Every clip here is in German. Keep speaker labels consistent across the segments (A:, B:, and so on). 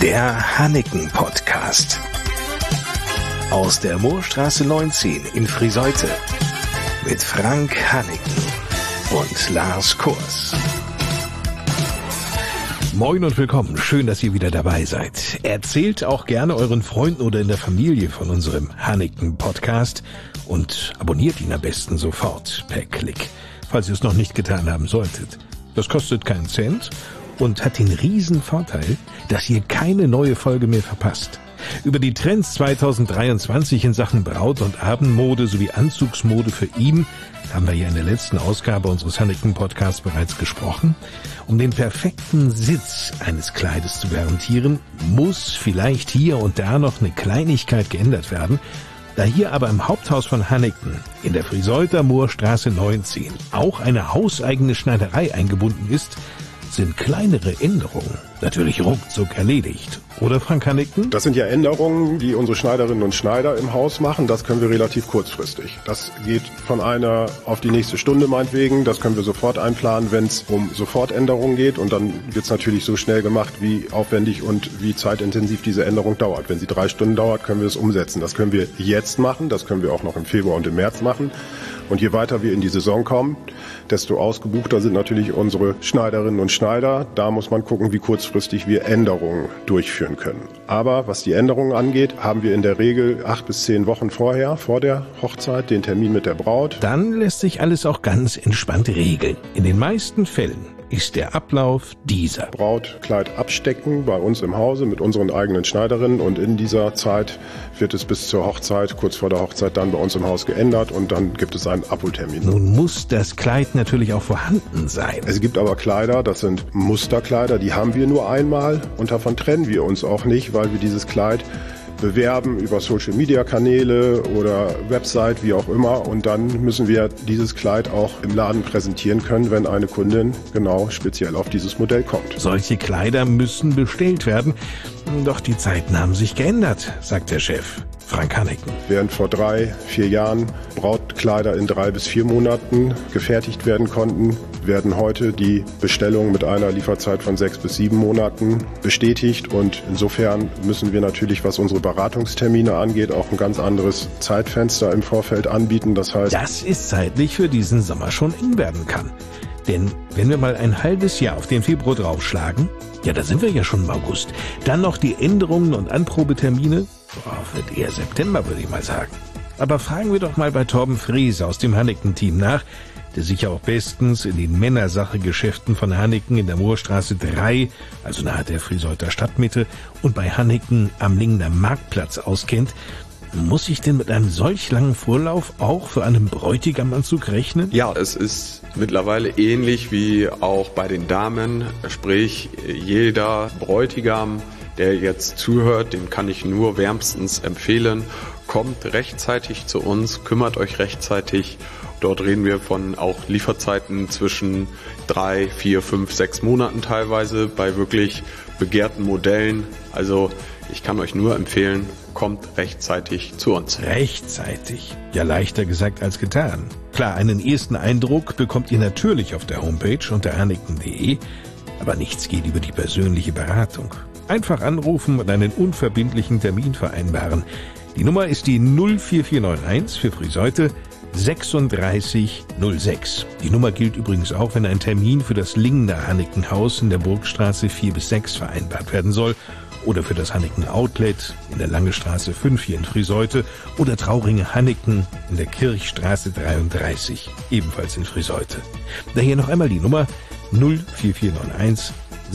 A: Der Hanneken-Podcast. Aus der Moorstraße 19 in Friseute. Mit Frank Hanneken und Lars Kurs. Moin und willkommen. Schön, dass ihr wieder dabei seid. Erzählt auch gerne euren Freunden oder in der Familie von unserem Hanneken-Podcast und abonniert ihn am besten sofort per Klick, falls ihr es noch nicht getan haben solltet. Das kostet keinen Cent und hat den riesen Vorteil, dass ihr keine neue Folge mehr verpasst. Über die Trends 2023 in Sachen Braut- und Abendmode sowie Anzugsmode für ihn haben wir ja in der letzten Ausgabe unseres Hanneken-Podcasts bereits gesprochen. Um den perfekten Sitz eines Kleides zu garantieren, muss vielleicht hier und da noch eine Kleinigkeit geändert werden. Da hier aber im Haupthaus von Hanneken in der Friseuter Moorstraße 19 auch eine hauseigene Schneiderei eingebunden ist, sind kleinere Änderungen natürlich ruckzuck erledigt. Oder, Frank Hanneken?
B: Das sind ja Änderungen, die unsere Schneiderinnen und Schneider im Haus machen. Das können wir relativ kurzfristig. Das geht von einer auf die nächste Stunde meinetwegen. Das können wir sofort einplanen, wenn es um Sofortänderungen geht. Und dann wird es natürlich so schnell gemacht, wie aufwendig und wie zeitintensiv diese Änderung dauert. Wenn sie 3 Stunden dauert, können wir es umsetzen. Das können wir jetzt machen. Das können wir auch noch im Februar und im März machen. Und je weiter wir in die Saison kommen, desto ausgebuchter sind natürlich unsere Schneiderinnen und Schneider. Da muss man gucken, wie kurzfristig wir Änderungen durchführen können. Aber was die Änderungen angeht, haben wir in der Regel 8 bis 10 Wochen vorher, vor der Hochzeit, den Termin mit der Braut.
A: Dann lässt sich alles auch ganz entspannt regeln. In den meisten Fällen ist der Ablauf dieser.
B: Brautkleid abstecken bei uns im Hause mit unseren eigenen Schneiderinnen und in dieser Zeit wird es bis zur Hochzeit, kurz vor der Hochzeit dann bei uns im Haus geändert und dann gibt es einen Abholtermin.
A: Nun muss das Kleid natürlich auch vorhanden sein.
B: Es gibt aber Kleider, das sind Musterkleider, die haben wir nur einmal und davon trennen wir uns auch nicht, weil wir dieses Kleid bewerben über Social-Media-Kanäle oder Website, wie auch immer. Und dann müssen wir dieses Kleid auch im Laden präsentieren können, wenn eine Kundin genau speziell auf dieses Modell kommt.
A: Solche Kleider müssen bestellt werden. Doch die Zeiten haben sich geändert, sagt der Chef, Frank Hanneken.
B: Während vor 3-4 Jahren Brautkleider in 3 bis 4 Monaten gefertigt werden konnten, werden heute die Bestellungen mit einer Lieferzeit von 6 bis 7 Monaten bestätigt. Und insofern müssen wir natürlich, was unsere Beratungstermine angeht, auch ein ganz anderes Zeitfenster im Vorfeld anbieten. Das heißt,
A: dass es zeitlich für diesen Sommer schon eng werden kann. Denn wenn wir mal ein halbes Jahr auf den Februar draufschlagen, ja, da sind wir ja schon im August. Dann noch die Änderungen und Anprobetermine. Wird eher September, würde ich mal sagen. Aber fragen wir doch mal bei Torben Frese aus dem Hanneken-Team nach, der sich ja auch bestens in den Männersache-Geschäften von Hanneken in der Moorstraße 3, also nahe der Friseuter Stadtmitte, und bei Hanneken am Lingener Marktplatz auskennt. Muss ich denn mit einem solch langen Vorlauf auch für einen Bräutigamanzug rechnen?
C: Ja, es ist mittlerweile ähnlich wie auch bei den Damen, sprich jeder Bräutigam, der jetzt zuhört, dem kann ich nur wärmstens empfehlen, kommt rechtzeitig zu uns, kümmert euch rechtzeitig. Dort reden wir von auch Lieferzeiten zwischen 3, 4, 5, 6 Monaten teilweise bei wirklich begehrten Modellen. Also ich kann euch nur empfehlen, kommt rechtzeitig zu uns.
A: Rechtzeitig? Ja, leichter gesagt als getan. Klar, einen ersten Eindruck bekommt ihr natürlich auf der Homepage unter hanneken.de, aber nichts geht über die persönliche Beratung. Einfach anrufen und einen unverbindlichen Termin vereinbaren. Die Nummer ist die 04491 für Friseute 3606. Die Nummer gilt übrigens auch, wenn ein Termin für das Lingener Hanneken-Haus in der Burgstraße 4 bis 6 vereinbart werden soll oder für das Hanneken Outlet in der Langestraße 5 hier in Friseute oder Trauringe Hanneken in der Kirchstraße 33, ebenfalls in Friseute. Daher noch einmal die Nummer 04491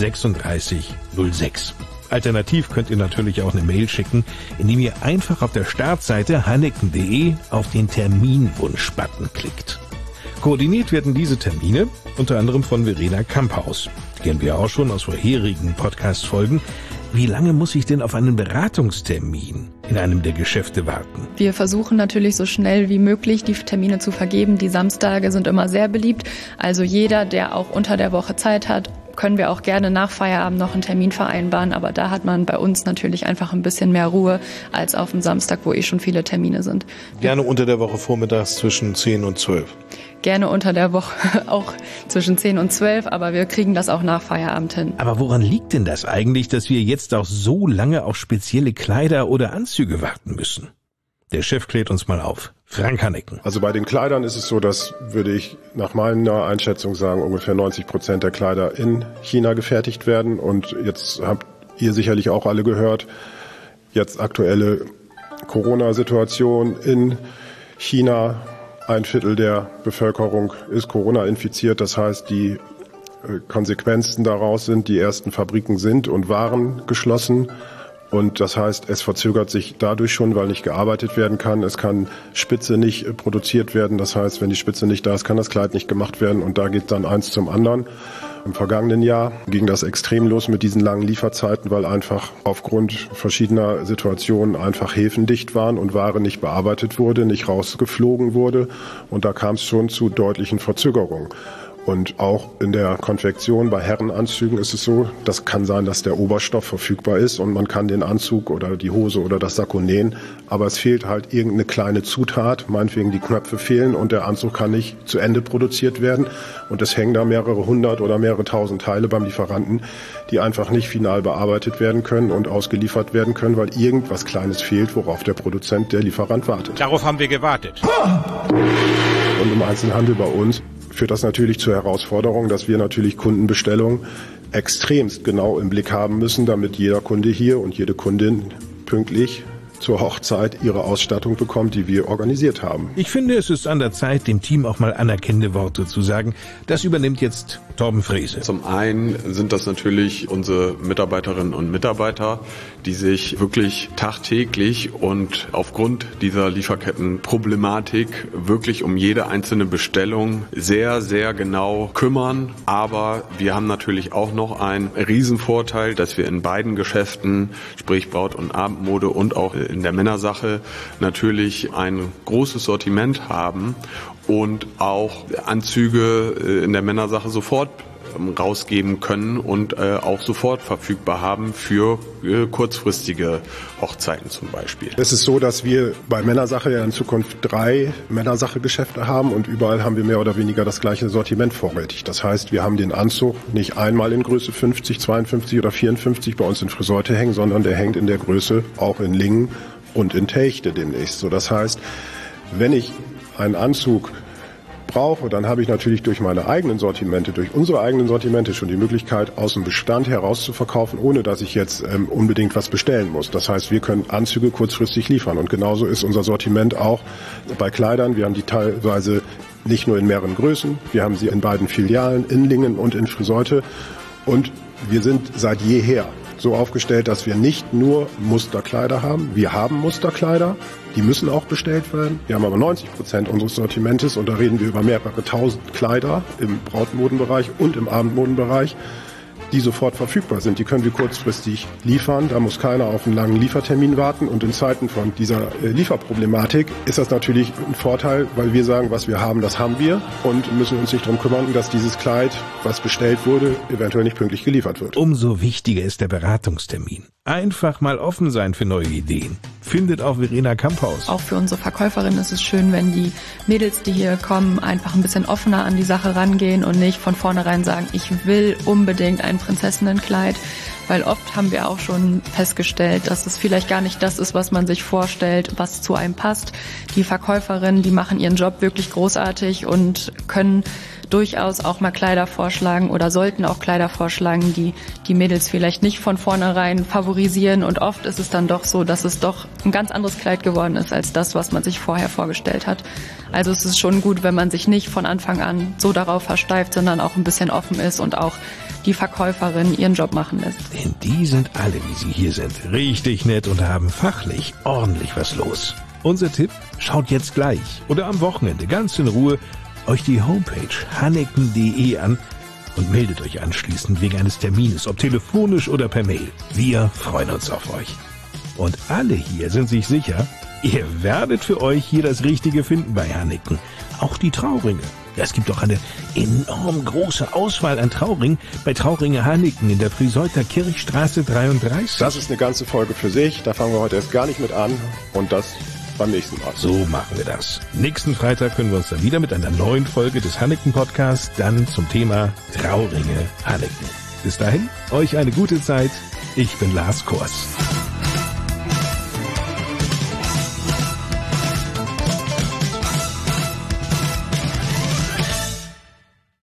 A: 3606. Alternativ könnt ihr natürlich auch eine Mail schicken, indem ihr einfach auf der Startseite hanneken.de auf den Terminwunsch-Button klickt. Koordiniert werden diese Termine unter anderem von Verena Kamphaus. Die kennen wir auch schon aus vorherigen Podcast-Folgen. Wie lange muss ich denn auf einen Beratungstermin in einem der Geschäfte warten?
D: Wir versuchen natürlich so schnell wie möglich die Termine zu vergeben. Die Samstage sind immer sehr beliebt. Also jeder, der auch unter der Woche Zeit hat, können wir auch gerne nach Feierabend noch einen Termin vereinbaren, aber da hat man bei uns natürlich einfach ein bisschen mehr Ruhe als auf dem Samstag, wo schon viele Termine sind.
A: Gerne unter der Woche vormittags zwischen 10 und 12.
D: Gerne unter der Woche auch zwischen 10 und 12, aber wir kriegen das auch nach Feierabend hin.
A: Aber woran liegt denn das eigentlich, dass wir jetzt auch so lange auf spezielle Kleider oder Anzüge warten müssen? Der Chef klärt uns mal auf. Frank Hanneken.
B: Also bei den Kleidern ist es so, dass, würde ich nach meiner Einschätzung sagen, ungefähr 90% der Kleider in China gefertigt werden. Und jetzt habt ihr sicherlich auch alle gehört, jetzt aktuelle Corona-Situation in China. 1/4 der Bevölkerung ist Corona infiziert. Das heißt, die Konsequenzen daraus sind, die ersten Fabriken sind und waren geschlossen. Und das heißt, es verzögert sich dadurch schon, weil nicht gearbeitet werden kann. Es kann Spitze nicht produziert werden. Das heißt, wenn die Spitze nicht da ist, kann das Kleid nicht gemacht werden. Und da geht dann eins zum anderen. Im vergangenen Jahr ging das extrem los mit diesen langen Lieferzeiten, weil einfach aufgrund verschiedener Situationen einfach Häfen dicht waren und Ware nicht bearbeitet wurde, nicht rausgeflogen wurde. Und da kam es schon zu deutlichen Verzögerungen. Und auch in der Konfektion bei Herrenanzügen ist es so, das kann sein, dass der Oberstoff verfügbar ist und man kann den Anzug oder die Hose oder das Sakko nähen, aber es fehlt halt irgendeine kleine Zutat, meinetwegen die Knöpfe fehlen und der Anzug kann nicht zu Ende produziert werden und es hängen da mehrere hundert oder mehrere tausend Teile beim Lieferanten, die einfach nicht final bearbeitet werden können und ausgeliefert werden können, weil irgendwas Kleines fehlt, worauf der Produzent, der Lieferant wartet.
A: Darauf haben wir gewartet.
B: Und im Einzelhandel bei uns führt das natürlich zur Herausforderung, dass wir natürlich Kundenbestellungen extremst genau im Blick haben müssen, damit jeder Kunde hier und jede Kundin pünktlich zur Hochzeit ihre Ausstattung bekommt, die wir organisiert haben.
A: Ich finde, es ist an der Zeit, dem Team auch mal anerkennende Worte zu sagen. Das übernimmt jetzt Torben Frese.
C: Zum einen sind das natürlich unsere Mitarbeiterinnen und Mitarbeiter, die sich wirklich tagtäglich und aufgrund dieser Lieferkettenproblematik wirklich um jede einzelne Bestellung sehr, sehr genau kümmern. Aber wir haben natürlich auch noch einen Riesenvorteil, dass wir in beiden Geschäften, sprich Braut- und Abendmode und auch in der Männersache, natürlich ein großes Sortiment haben und auch Anzüge in der Männersache sofort rausgeben können und auch sofort verfügbar haben für kurzfristige Hochzeiten zum Beispiel.
B: Es ist so, dass wir bei Männersache ja in Zukunft 3 Männersache-Geschäfte haben und überall haben wir mehr oder weniger das gleiche Sortiment vorrätig. Das heißt, wir haben den Anzug nicht einmal in Größe 50, 52 oder 54 bei uns in Friseute hängen, sondern der hängt in der Größe auch in Lingen und in Techte demnächst. So, das heißt, wenn ich einen Anzug brauche, dann habe ich natürlich durch meine eigenen Sortimente, durch unsere eigenen Sortimente schon die Möglichkeit, aus dem Bestand heraus zu verkaufen, ohne dass ich jetzt unbedingt was bestellen muss. Das heißt, wir können Anzüge kurzfristig liefern und genauso ist unser Sortiment auch bei Kleidern. Wir haben die teilweise nicht nur in mehreren Größen, wir haben sie in beiden Filialen, in Lingen und in Friseute und wir sind seit jeher so aufgestellt, dass wir nicht nur Musterkleider haben. Wir haben Musterkleider, die müssen auch bestellt werden. Wir haben aber 90% unseres Sortimentes und da reden wir über mehrere tausend Kleider im Brautmodenbereich und im Abendmodenbereich, die sofort verfügbar sind. Die können wir kurzfristig liefern. Da muss keiner auf einen langen Liefertermin warten. Und in Zeiten von dieser Lieferproblematik ist das natürlich ein Vorteil, weil wir sagen, was wir haben, das haben wir und müssen uns nicht darum kümmern, dass dieses Kleid, was bestellt wurde, eventuell nicht pünktlich geliefert wird.
A: Umso wichtiger ist der Beratungstermin. Einfach mal offen sein für neue Ideen. Findet auch Verena Kamphaus.
D: Auch für unsere Verkäuferinnen ist es schön, wenn die Mädels, die hier kommen, einfach ein bisschen offener an die Sache rangehen und nicht von vornherein sagen, ich will unbedingt ein Prinzessinnenkleid, weil oft haben wir auch schon festgestellt, dass es vielleicht gar nicht das ist, was man sich vorstellt, was zu einem passt. Die Verkäuferinnen, die machen ihren Job wirklich großartig und können durchaus auch mal Kleider vorschlagen oder sollten auch Kleider vorschlagen, die die Mädels vielleicht nicht von vornherein favorisieren. Und oft ist es dann doch so, dass es doch ein ganz anderes Kleid geworden ist als das, was man sich vorher vorgestellt hat. Also es ist schon gut, wenn man sich nicht von Anfang an so darauf versteift, sondern auch ein bisschen offen ist und auch die Verkäuferin ihren Job machen lässt.
A: Denn die sind alle, wie sie hier sind, richtig nett und haben fachlich ordentlich was los. Unser Tipp, schaut jetzt gleich oder am Wochenende ganz in Ruhe euch die Homepage hanneken.de an und meldet euch anschließend wegen eines Termines, ob telefonisch oder per Mail. Wir freuen uns auf euch. Und alle hier sind sich sicher, ihr werdet für euch hier das Richtige finden bei Hanneken. Auch die Trauringe. Ja, es gibt auch eine enorm große Auswahl an Trauringen bei Trauringe Hanniken in der Frieseuther Kirchstraße 33.
B: Das ist eine ganze Folge für sich. Da fangen wir heute erst gar nicht mit an. Und das beim nächsten Mal.
A: So machen wir das. Nächsten Freitag können wir uns dann wieder mit einer neuen Folge des Hanniken-Podcasts dann zum Thema Trauringe Hanniken. Bis dahin, euch eine gute Zeit. Ich bin Lars Kors.